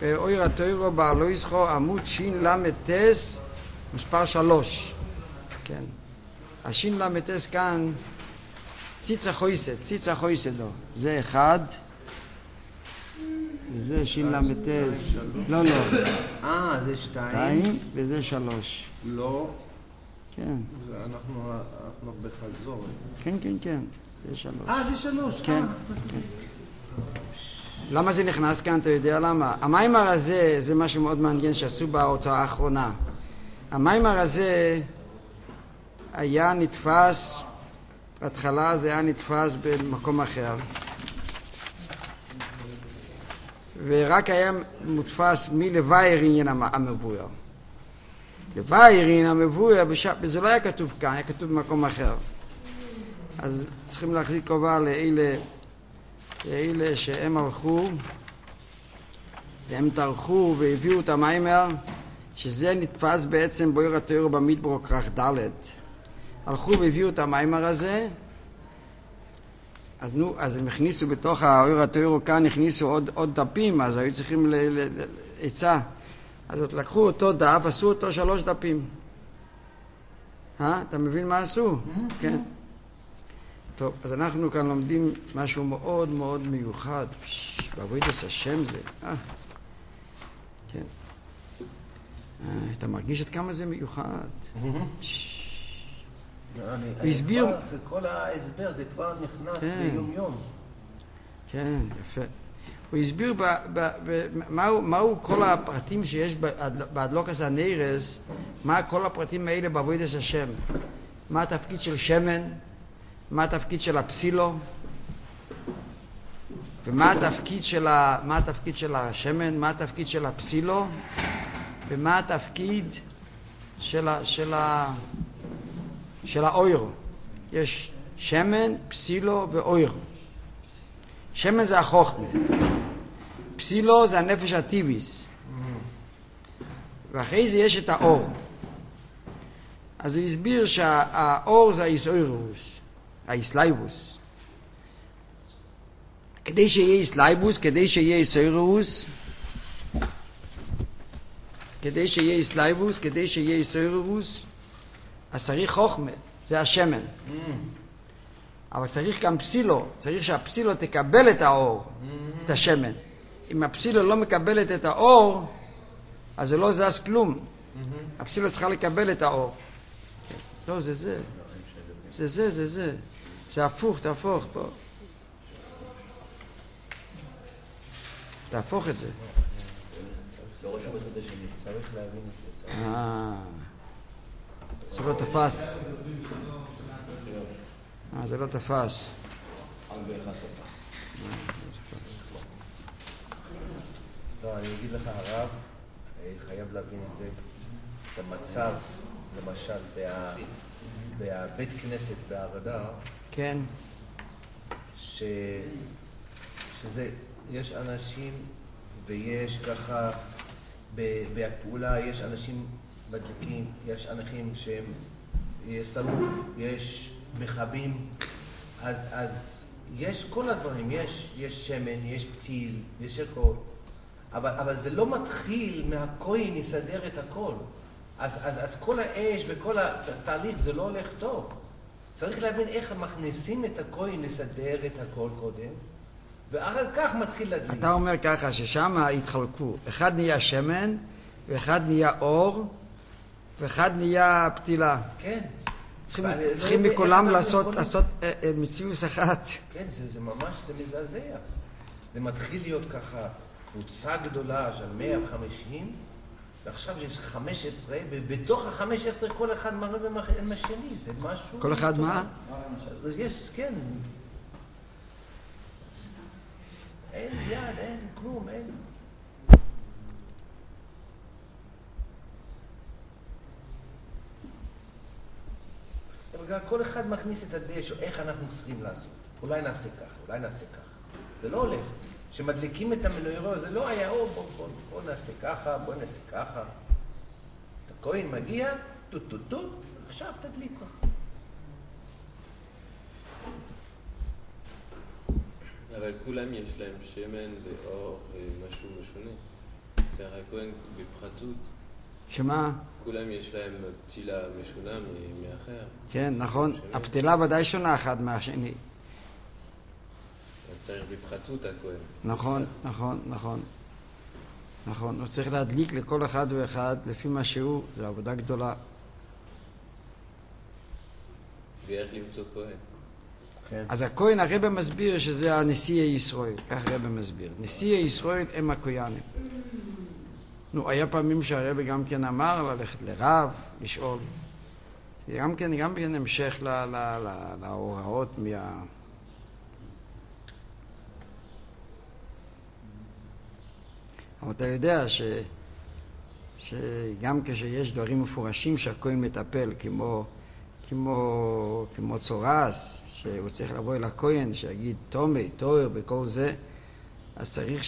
באויר התוירו בעלו ישחו עמוד שין למטס מספר 3. כן. השין למטס כאן ציצה חויסת לו. זה 1. וזה שין למטס. לא. זה 2. וזה 3. לא. כן. אנחנו בחזור. כן. זה 3. זה 3. כן. למה זה נכנס כאן? אתה יודע למה? המיימר הזה, זה משהו מאוד מעניין שעשו בהוצאה האחרונה. המיימר הזה היה נתפס, בהתחלה זה היה נתפס במקום אחר. ורק היה מודפס מלוואי עניין המבויר. לוואי עניין המבויר, וזה לא היה כתוב כאן, היה כתוב במקום אחר. אז צריכים להחזיק קובה לאלה שהם הלכו והם טרחו והביאו את המיימר, שזה נתפס בעצם באויר התוירו במדבר כרך ד'. הלכו והביאו את המיימר הזה, אז הם הכניסו בתוך האויר התוירו כאן, הכניסו עוד דפים, אז היו צריכים עצה. אז לקחו אותו דף, עשו אותו 3 דפים. אתה מבין מה עשו? כן. טוב, אז אנחנו כאן לומדים משהו מאוד מאוד מיוחד. בעבודת השם זה. כן. אתה מרגיש עד כמה זה מיוחד? הסביר. כל ההסבר זה כבר נכנס ביום יום. כן, יפה. הוא הסביר מהו כל הפרטים שיש בהדלוקת הנרס, מה כל הפרטים האלה בעבודת השם. מה התפקיד של שמן, מה התפקיד של הפסילו, ומה התפקיד של השמן, מה התפקיד של הפסילו, ומה התפקיד של האויר. יש שמן, פסילו ואויר. שמן זה החוכמה, פסילו זה הנפש הטבעיס, ואחרי זה יש את האור. אז הוא הסביר שהאור זה האיסאירוס, האיסלייבוס. כדי שיהיה איסלייבוס, כדי שיהיה איסאירוס, אז צריך חוכמה, זה השמן. אבל צריך גם פסילו, צריך שהפסילו תקבל את האור, את השמן. אם הפסילו לא מקבלת את האור, אז זה לא זז כלום. הפסילו צריכה לקבל את האור. לא, זה. זה הפוך, תהפוך פה. תהפוך את זה. לא רשום בצד השני, צריך להבין את זה. שלא תפס. זה לא תפס. לא, אני אגיד לך, הרב, חייב להבין את זה, את המצב, למשל, בבית כנסת בהרדה, כן. שזה, יש אנשים, ויש ככה, בפעולה יש אנשים מדליקים, יש אנשים שהם שרוף, יש מחבים, אז יש כל הדברים, יש שמן, יש פתיל, יש הכל, אבל זה לא מתחיל מהכהן יסדר את הכל. אז כל האש וכל התהליך זה לא הולך טוב. צריך להבין איך מכניסים את הכהן לסדר את הכל קודם, ואחר כך מתחיל להדליק. אתה אומר ככה ששם התחלקו, אחד נהיה שמן, ואחד נהיה אור, ואחד נהיה פתילה. כן. צריכים מכולם לעשות מציאות אחת. כן, זה ממש, זה מזעזע. זה מתחיל להיות ככה קבוצה גדולה של 150, ועכשיו יש 15, ובתוך ה-15 כל אחד מראה עם השני, זה משהו... כל אחד מה? יש, כן. אין יד, אין כלום, אין. אבל כל אחד מכניס את הדש, או איך אנחנו צריכים לעשות. אולי נעשה ככה, אולי נעשה ככה. זה לא הולך. כשמדליקים את המנוירו, זה לא היה, בוא נעשה ככה, בוא נעשה ככה. הכהן מגיע, טוט, עכשיו תדליקו. אבל כולם יש להם שמן ואור משהו משונה. זה הכהן בפחתות. שמה? כולם יש להם פתילה משונה מאחר. כן, נכון. הפתילה ודאי שונה אחד מהשני. אז צריך בפחתות הכהן. נכון, נכון, נכון. נכון, הוא צריך להדליק לכל אחד ואחד לפי מה שהוא, זו עבודה גדולה. ואיך למצוא כהן? כן. אז הכהן הרב מסביר שזה הנשיאי ישראל, כך הרב מסביר. נשיאי ישראל הם הכהנים. נו, היה פעמים שהרב גם כן אמר ללכת לרב, לשאול. זה גם כן המשך להוראות אבל אתה יודע שגם כשיש דברים מפורשים שהכהן מטפל, כמו צורס, שהוא צריך לבוא אל הכהן, שיגיד תומי, תואר וכל זה, אז צריך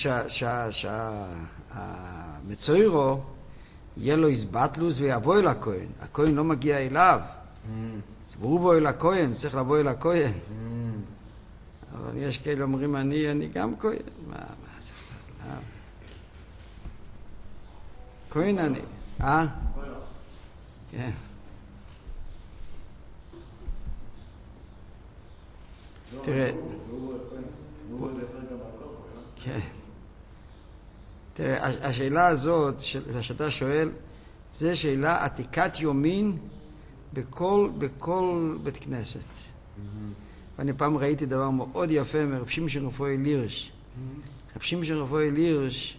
שהמצוירו יהיה לו הסבטלוס ויבוא אל הכהן. הכהן לא מגיע אליו. אז הוא בוא אל הכהן, צריך לבוא אל הכהן. אבל יש כאלה אומרים, אני גם כהן. מה זה? כהן אני. כן. תראה. כן. תראה, השאלה הזאת שאתה שואל, זה שאלה עתיקת יומין בכל בית כנסת. ואני פעם ראיתי דבר מאוד יפה מרב שמשון רפואל הירש. רב שמשון רפואל הירש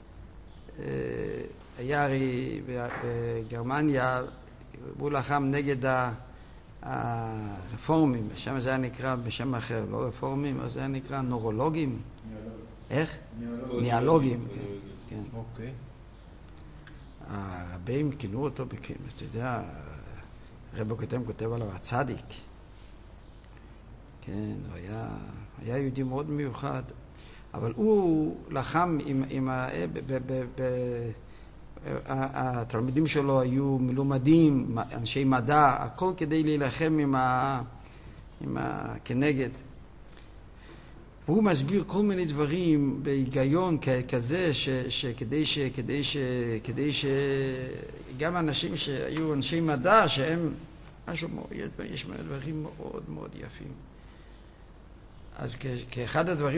היה הרי בגרמניה, הוא לחם נגד הרפורמים, שם זה היה נקרא בשם אחר, לא רפורמים, אז זה היה נקרא נורולוגים. איך? ניאולוגים. כן. אוקיי. הרבים כינו אותו, אתה יודע, הרב כותב עליו הצדיק. כן, הוא היה יהודי מאוד מיוחד, אבל הוא לחם עם התלמידים שלו היו מלומדים, אנשי מדע, הכל כדי להילחם כנגד. והוא מסביר כל מיני דברים בהיגיון כזה כדי שגם אנשים שהיו אנשי מדע שהם משהו מאוד, יש דברים מאוד מאוד יפים. אז כאחד הדברים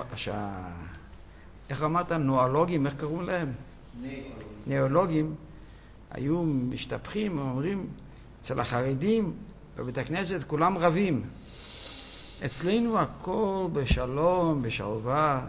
איך אמרת, נואולוגים, איך קראו להם? ניאולוגים היו משתפכים, אומרים, אצל החרדים בבית הכנסת כולם רבים. אצלנו הכל בשלום, בשלווה.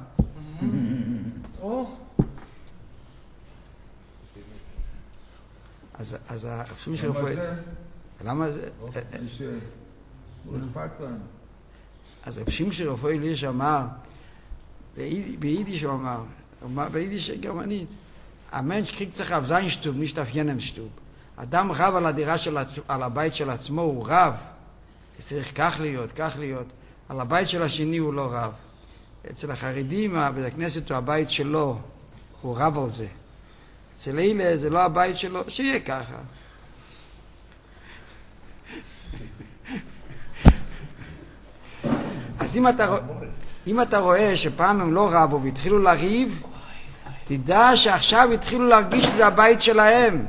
אז למה זה? הוא אכפת להם. אז רב שמשון רפואל הירש אמר, ביידיש הוא אמר, ביידיש גרמנית, המנש kriegt sich auf sein Stub, nicht auf jenem Stub. אדם רב על הדירה על הבית של עצמו, הוא רב. צריך כך להיות. על הבית של השני הוא לא רב. אצל החרדים, בית הכנסת הוא הבית שלו, הוא רב על זה. אצל אלה זה לא הבית שלו, שיהיה ככה. אז אם אתה רואה שפעם הם לא רבו והתחילו לריב, תדע שעכשיו התחילו להרגיש שזה הבית שלהם.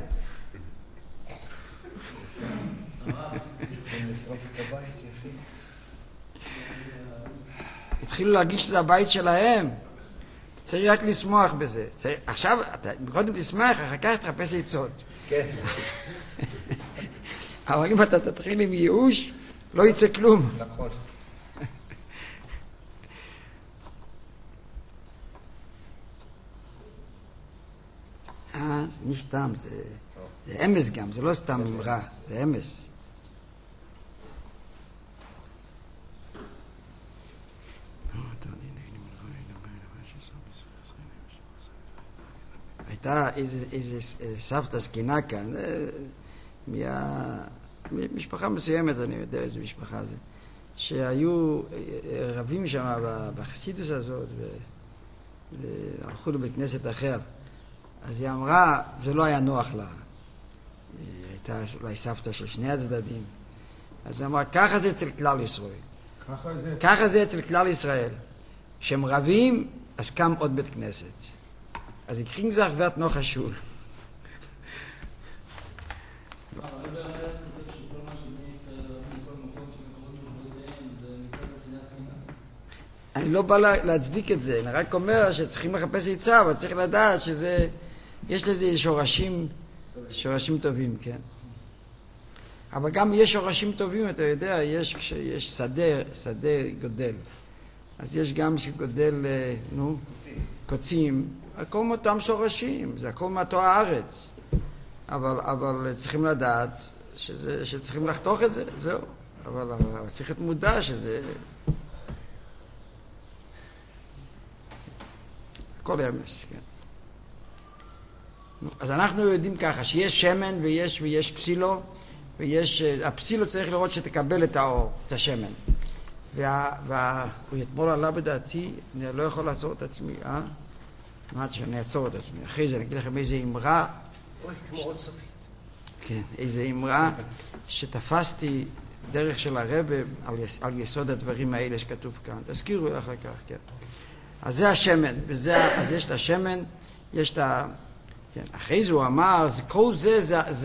התחילו להרגיש שזה הבית שלהם. צריך רק לשמוח בזה. עכשיו, קודם תשמח, אחר כך תחפש עצות. כן. אבל אם אתה תתחיל עם ייאוש, לא יצא כלום. נכון. זה nicht סתם, זה אמס גם, זה לא סתם אמרה, זה אמס. הייתה איזה סבתא זקנה כאן, משפחה מסוימת, אני יודע איזה משפחה זה, שהיו רבים שם בחסידוס הזאת, והלכו לבית כנסת אחר. אז היא אמרה, זה לא היה נוח לה. היא הייתה אולי סבתא של שני הצדדים. אז היא אמרה, ככה זה אצל כלל ישראל. ככה זה אצל כלל ישראל. כשהם רבים, אז קם עוד בית כנסת. Also die Kriegensach wird noch ein Schul. אני לא בא להצדיק את זה, אני רק אומר שצריכים לחפש עצה, אבל צריך לדעת שזה, יש לזה שורשים טובים, כן. אבל גם יש שורשים טובים, אתה יודע, כשיש שדה גודל. אז יש גם שגודל, קוצים, הכל מאותם שורשים, זה הכל מאותו הארץ. אבל צריכים לדעת שצריכים לחתוך את זה, זהו. אבל צריך להיות מודע שזה... כל ימש, כן. אז אנחנו יודעים ככה, שיש שמן ויש פסילו, הפסילו צריך לראות שתקבל את האור, את השמן. הוא אתמול עלה בדעתי, אני לא יכול לעצור את עצמי, אמרתי שאני אעצור את עצמי. אחרי זה אני אגיד לכם איזה אמרה. אוי, כמו עוד סופית. כן, איזה אמרה שתפסתי דרך של הרב על יסוד הדברים האלה שכתוב כאן. תזכירו אחר כך, כן. אז זה השמן, אז יש את השמן, יש את ה... כן, אחרי זה הוא אמר, כל זה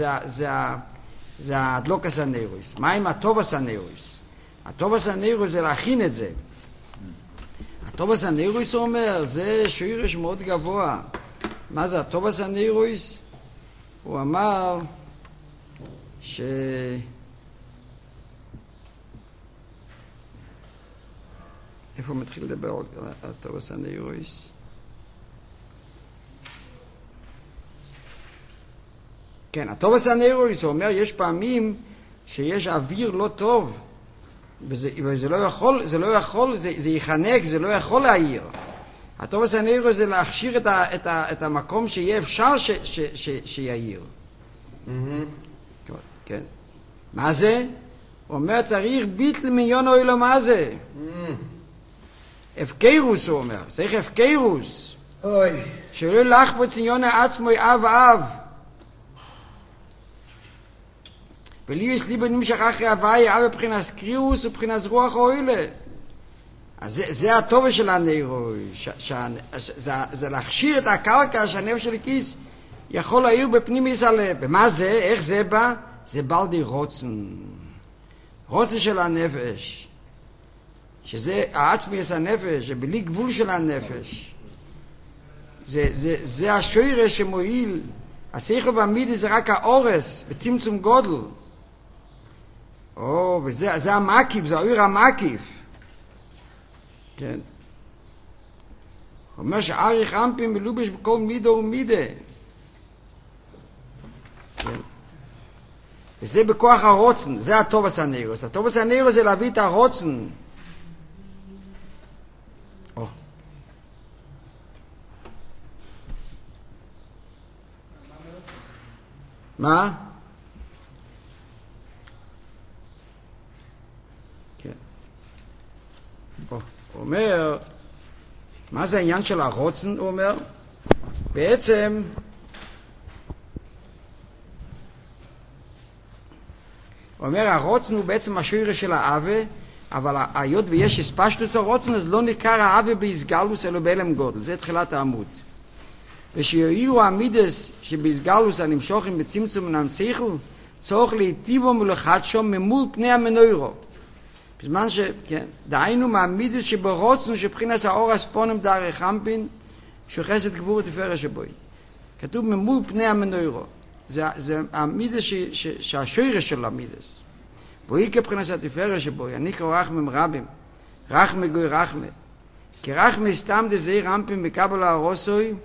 זה הדלוקס הנאירויס. מה עם הטובס הנאירויס? הטובס הנאירויס זה להכין את זה. הטובס הנאירויס הוא אומר, זה שורש מאוד גבוה. מה זה הטובס הנאירויס? הוא אמר איפה הוא מתחיל לדבר על הטובס הנאירויס? כן, הטובס הנאירויס, הוא אומר, יש פעמים שיש אוויר לא טוב, וזה לא יכול, זה יחנק, זה לא יכול להעיר. הטובס הנאירויס זה להכשיר את המקום שיהיה אפשר שיעיר. כן. מה זה? הוא אומר, צריך ביטל מיון אוילו, מה זה? הפקרוס, הוא אומר, צריך הפקרוס. אוי. שלא לחפוץ עניון עצמו אב. ולי יש לי בנמשך אחרי הוואי, בבחינס קריאוס ובבחינס רוח אוילה. אז זה הטוב של הנאירוי, זה להכשיר את הקרקע שהנפש של הכיס יכול להעיר בפנימיס הלב. ומה זה? איך זה בא? זה בלדי רוצן. רוצן של הנפש. שזה העצמיס הנפש, זה בלי גבול של הנפש. זה השורש שמועיל. השכל והמידה זה רק האורס, בצמצום גודל. וזה המקיף, זה האור המקיף. כן. הוא אומר שאריך אמפים מלובש בכל מידה ומידה. כן. וזה בכוח הרוצן, זה הטובס הנאירוס. הטובס הנאירוס זה להביא את הרוצן. מה? כן. הוא אומר, מה זה העניין של הרוצן? הוא אומר, בעצם הוא אומר, הרוצן הוא בעצם השורש של האווה, אבל היות ויש הספשטוס הרוצן, אז לא ניכר האווה בהסגלוס אלא בהלם גודל. זה תחילת העמוד. ושיועירו המידס שבהסגלוס הנמשוכים בצמצום מן המציכל, צורך להיטיבו ולחדשו ממול פני המנוירו. בזמן דהיינו מהמידס שברוצנו שבחינס האור הספונם דרך חמפין, שהוא חסד גבור תפארת שבוי. כתוב ממול פני המנוירו. זה המידס שהשורש של המידס. והיא כבחינס התפארת שבוי, אני קורא רחמם רבים, רחמי גוי רחמי. כי רחמי סתם דזי רמפין בקבל הרוסוי,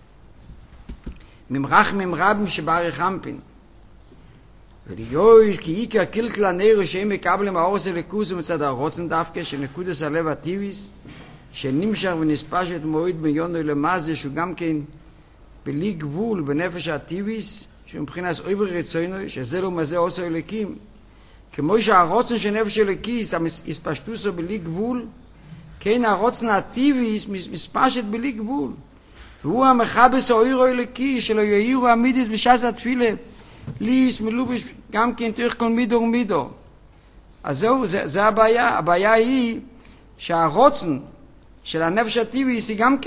ממרחמים רבים שבערי חמפין. וליועיס כי איקר קילקל הנאירו שהם מקבלים האורס הלכוס ומצד הרוצן דווקא שנקודס הלב הטיביס שנמשך ונספשת מועיד מיונו למזה שהוא גם כן בלי גבול בנפש הטיביס שמבחינס אויבר רצוינו שזה לא מזה עושה אלוקים כמו שהרוצן של נפש אלוקיס הספשטוסו בלי גבול כן הרוצן הטיביס מספשת בלי גבול והוא המחבס האוירו אלוקי שלו יאירו המידיס בשעס התפילה ליס מלובש גם כן תוך כל מידו ומידו. אז זהו, זה הבעיה. הבעיה היא שהרוצן של הנפש הטבעי היא גם כן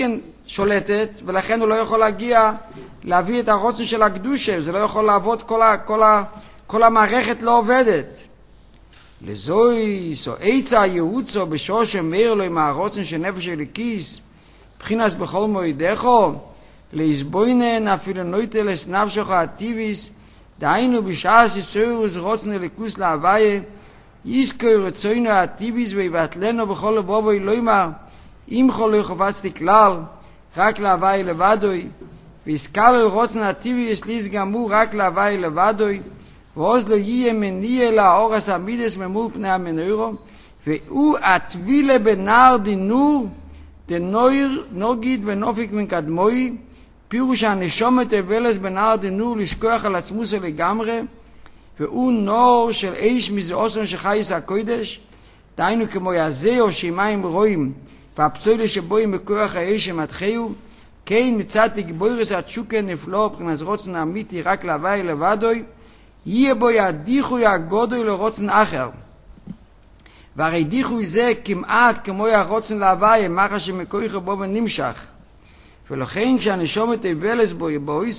שולטת, ולכן הוא לא יכול להביא את הרוצן של הקדושה, זה לא יכול לעבוד, כל המערכת לא עובדת. לזויס או עצה יעוצו בשור שמאיר לו עם הרוצן של נפש אלוקיס, בחינס בכל מועדךו, להסבוינן אפילו נויטלס נפשך הטיביס, דהיינו בשעס יסוירוס רוצן אלוקוס להוויה, יזכוי רצוינו הטיביס ויבטלנו בכל לבובוי לא יאמר, אם כל לא חפצתי כלל, רק להוויה לבדוי, ויסקל אל רוצן הטיביס ליס גמור רק להוויה לבדוי, ועוז לא יהיה מניע לאורס המידס ממול פני המנוירו, והוא הטבילה בנער דינור, דנויר נוגיד ונופיק מן קדמוי, פירוש הנשומת תבלס בנער דינור לשכוח על עצמוסו לגמרי, והוא נור של איש מזעוסון שחייס הקודש, דהיינו כמו יזה או שימיים רואים, והפצוילה שבואים בכוח האיש שמתחיו, כן מצד תגבוירס התשוקה נפלא, מבחינת רוצן אמיתי רק להווי לבדוי, יהיה בו ידיחוי הגודוי לרוצן אחר. והרי דיחוי זה כמעט כמו הרוצן להווי, מאחר שמכויך בו ונמשך. ולכן כשהנשומת תבלס בו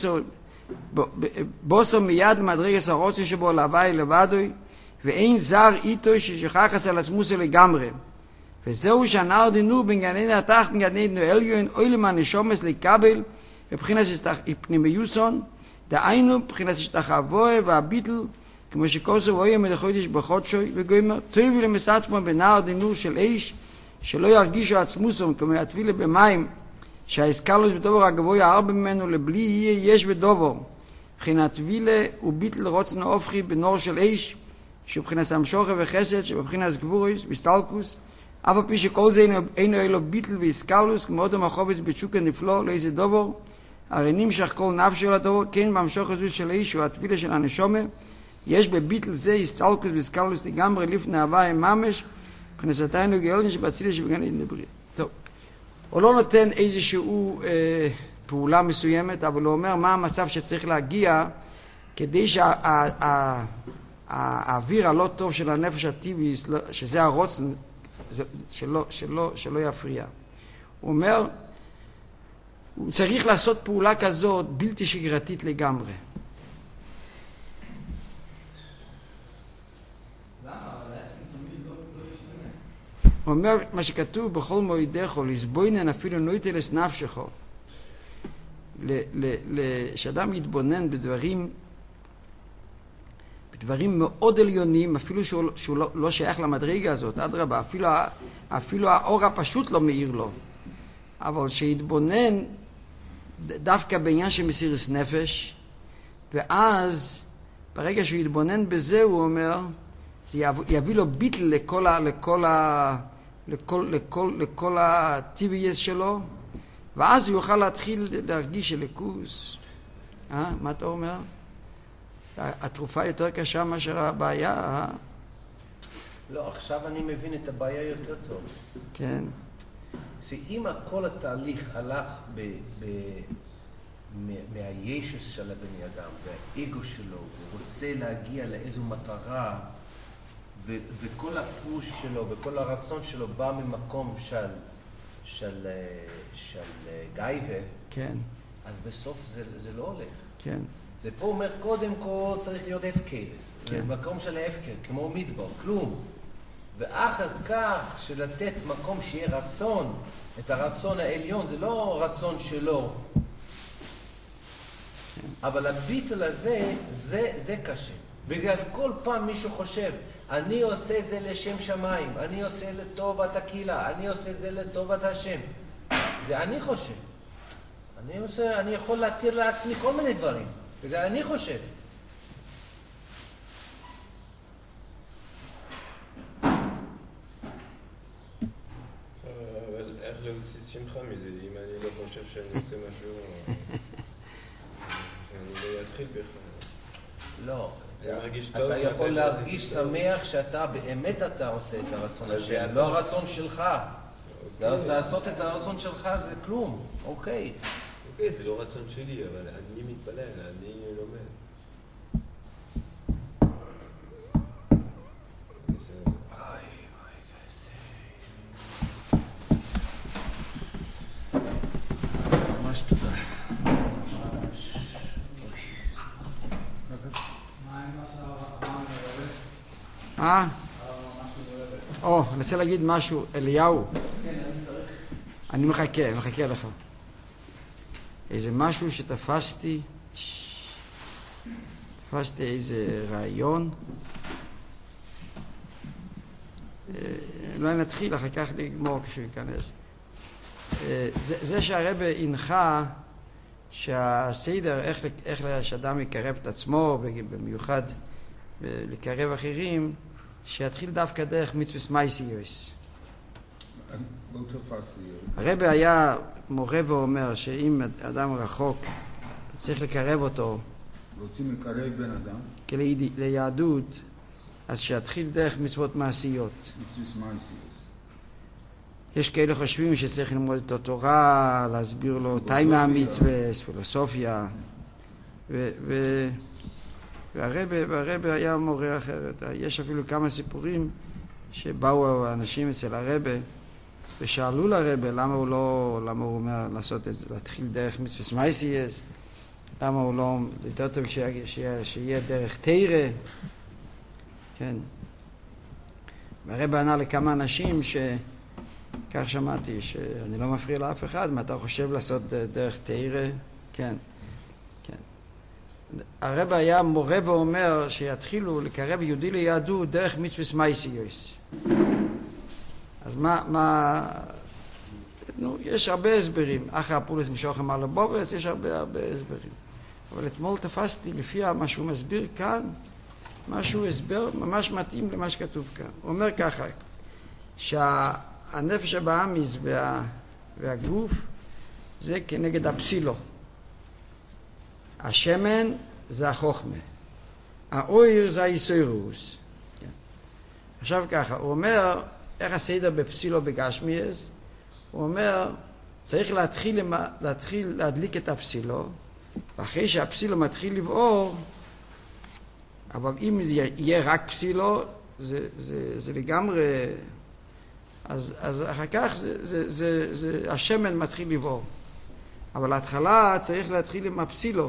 בוסו מיד למדרגס הרוצן שבו להווי לבדוי, ואין זר איתו ששכחס על עצמוסו לגמרי. וזהו שהנער דינור בין גנן התחת גנן עליון אוי למען נשומס לקבל מבחינת פנימיוסון, דהיינו מבחינת השתחווה והביטל, כמו שכוסו רואה מדחודש בחודשוי, וגוימר טויבי למסעצמו בנער דינור של איש שלא ירגישו עצמוסון כמו יטבילה במים שהאסקלוס בדובר הגבוה הרבה ממנו לבלי יהיה יש בדובר, מבחינת טבילה וביטל רוצנו אופכי בנור של איש שבחינת המשוכה וחסד שבבחינת גבוריס וסטלקוס, אף על פי שכל זה אינו אלו ביטל ואיסקלוס, כמו אדם החובץ בתשוקה נפלא, לאיזה דובר, הרי נמשך כל נפשו לדובר, כן במשוך הזו של האיש, הוא התפילה של הנשומה, יש בביטל זה איסטלקוס ואיסקלוס לגמרי לפני הוויה ממש, בכנסתנו גאולין שבצילה שבגן עדן ברית. טוב, הוא לא נותן איזשהו פעולה מסוימת, אבל הוא אומר מה המצב שצריך להגיע, כדי שהאוויר הלא טוב של הנפש הטבעי, שזה הרוצן, שלא יפריע. הוא אומר, הוא צריך לעשות פעולה כזאת בלתי שגרתית לגמרי. הוא אומר, מה שכתוב בכל מועדך, לסבוינן אפילו נויטלס נפשך, שאדם יתבונן בדברים מאוד עליונים, אפילו שהוא לא שייך למדרגה הזאת, אדרבה, אפילו האור הפשוט לא מאיר לו, אבל שיתבונן דווקא בעניין של מסירות נפש, ואז ברגע שהוא יתבונן בזה, הוא אומר, זה יביא לו ביטל לכל הטבעיות שלו, ואז הוא יוכל להתחיל להרגיש אלוקות. מה אתה אומר? התרופה יותר קשה מאשר הבעיה. לא, עכשיו אני מבין את הבעיה יותר טוב. כן. אם כל התהליך הלך מהישוס של הבני אדם, והאגו שלו, הוא רוצה להגיע לאיזו מטרה, וכל הפוש שלו וכל הרצון שלו בא ממקום של גייבה, כן. אז בסוף זה לא הולך. כן. זה פה אומר, קודם כל צריך להיות הפקרס. כן. מקום של הפקר, כמו מדבר, כלום. ואחר כך שלתת מקום שיהיה רצון, את הרצון העליון, זה לא רצון שלו. אבל הביטל הזה, זה קשה. בגלל כל פעם מישהו חושב, אני עושה את זה לשם שמיים, אני עושה לטובת הקהילה, אני עושה את זה לטובת השם. זה אני חושב. אני יכול להתיר לעצמי כל מיני דברים. בגלל אני חושב. אבל איך להוציא שמחה מזה? אם אני לא חושב שאני עושה משהו, אני לא אתחיל בכלל. לא. אתה יכול להרגיש שמח שאתה באמת אתה עושה את הרצון השם, לא הרצון שלך. לעשות את הרצון שלך זה כלום. אוקיי. אוקיי, זה לא רצון שלי, אבל אני מתפלל, אני לומד. אני רוצה להגיד משהו, אליהו. אני מחכה לך. איזה משהו שתפסתי איזה רעיון. אולי נתחיל אחר כך לגמור כשהוא ייכנס. זה שהרבא הנחה שהסדר, איך שאדם יקרב את עצמו, במיוחד לקרב אחרים, שיתחיל דווקא דרך מצוות מייסיוס. הרבא היה מורה ואומר שאם אדם רחוק, צריך לקרב אותו. רוצים לקרב בן אדם? ליהדות, אז שיתחיל דרך מצוות מעשיות. מצוות מעשיות. יש כאלה חושבים שצריך ללמוד את התורה, להסביר לו תיימה המצווה, פילוסופיה. והרבא היה מורה אחרת. יש אפילו כמה סיפורים שבאו אנשים אצל הרבא ושאלו לרבא למה הוא אומר לעשות את זה, להתחיל דרך מצוות מעשיות, למה הוא לא יותר טוב שיהיה דרך תורה. כן. והרבא ענה לכמה אנשים כך שמעתי, שאני לא מפריע לאף אחד, מה אתה חושב לעשות דרך תורה? כן. הרבא היה מורה ואומר שיתחילו לקרב יהודי ליהדות דרך מצוות מעשיות. אז יש הרבה הסברים. אחר הפולס משוכם על הבובס, יש הרבה הסברים. אבל אתמול תפסתי לפי מה שהוא מסביר כאן, משהו הסבר ממש מתאים למה שכתוב כאן. הוא אומר ככה, שהנפש הבאמיס והגוף זה כנגד הפסילו. השמן זה החוכמה. האויר זה היסוירוס. כן. עכשיו ככה, הוא אומר, איך הסדר בפסילו בגשמיאס? הוא אומר, צריך להתחיל להדליק את הפסילו, ואחרי שהפסילו מתחיל לבעור, אבל אם זה יהיה רק פסילו, זה לגמרי, אז אחר כך השמן מתחיל לבעור. אבל להתחלה צריך להתחיל עם הפסילו.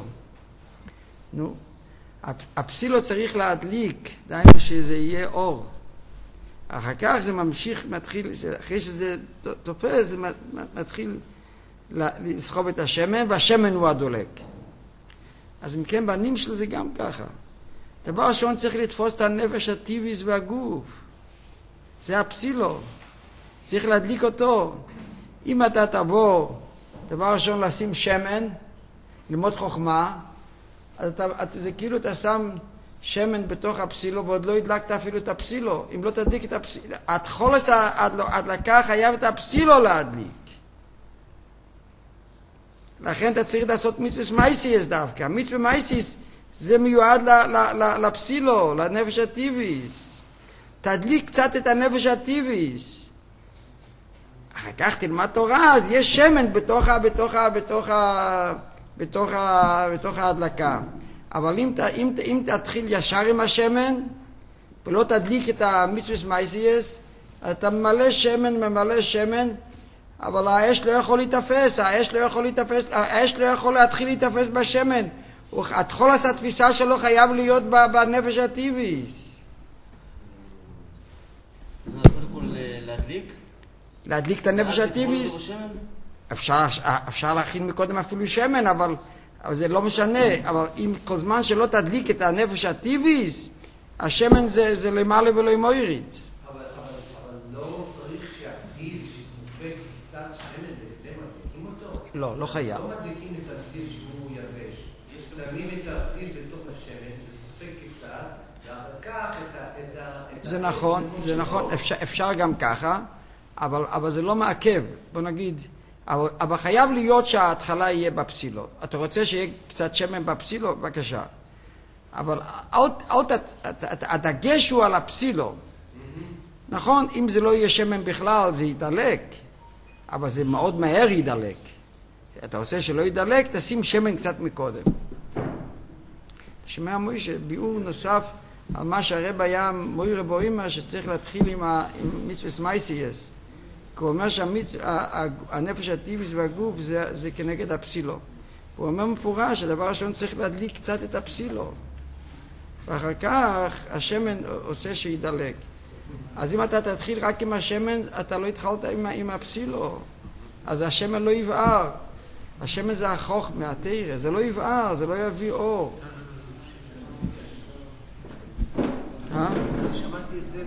הפסילו צריך להדליק, דיינו שזה יהיה אור. אחר כך זה ממשיך, מתחיל, אחרי שזה תופס, זה מתחיל לסחוב את השמן, והשמן הוא הדולק. אז אם כן, בנים של זה גם ככה. דבר ראשון צריך לתפוס את הנפש הטבעי והגוף. זה הפסילו. צריך להדליק אותו. אם אתה תבוא, דבר ראשון לשים שמן, ללמוד חוכמה, אז זה כאילו אתה שם שמן בתוך הפסילו, ועוד לא הדלקת אפילו את הפסילו. אם לא תדליק את הפסילו, התחולס ההדלקה חייב את הפסילו להדליק. לכן אתה צריך לעשות מצוות מייסיס דווקא. מצוות מייסיס זה מיועד לפסילו, לנפש הטבעיס. תדליק קצת את הנפש הטבעיס. אחר כך תלמד תורה, אז יש שמן בתוך ההדלקה. אבל אם תתחיל ישר עם השמן, ולא תדליק את המצוות מייסיס, אתה ממלא שמן, אבל האש לא יכול להתאפס, האש לא יכול להתחיל להתאפס בשמן. התחולס התפיסה שלו חייב להיות בנפש הטבעיס. זאת אומרת, קודם כל להדליק? להדליק את הנפש הטבעיס. אפשר להכין מקודם אפילו שמן, אבל זה לא משנה. אבל אם כל זמן שלא תדליק את הנפש הטבעיס, השמן זה למעלה ולא מוירית. אבל לא צריך שהטיב שסופק קצת שמן לפני מדליקים אותו? לא חייב. לא מדליקים את הפסיל שהוא יבש. שמים את הפסיל בתוך השמן, זה סופק קצת, ואחר כך זה נכון, אפשר גם ככה, אבל זה לא מעכב, בוא נגיד, אבל חייב להיות שההתחלה יהיה בפסילו. אתה רוצה שיהיה קצת שמן בפסילו? בבקשה. אבל הדגש הוא על הפסילו. נכון, אם זה לא יהיה שמן בכלל, זה ידלק, אבל זה מאוד מהר ידלק. אתה רוצה שלא ידלק, תשים שמן קצת מקודם. שמע מוישה, ביאור נוסף על מה שהרבא היה מויר בוימה, שצריך להתחיל עם מצוות מייסיס. כי הוא אומר שהנפש הטבעי והגוף זה כנגד הפסילו. הוא אומר מפורש, הדבר ראשון צריך להדליק קצת את הפסילו. ואחר כך השמן עושה שידלק. אז אם אתה תתחיל רק עם השמן, אתה לא התחלת עם הפסילו. אז השמן לא יבער. השמן זה החוך מהתירה, זה לא יבער, זה לא יביא אור. שמעתי את זה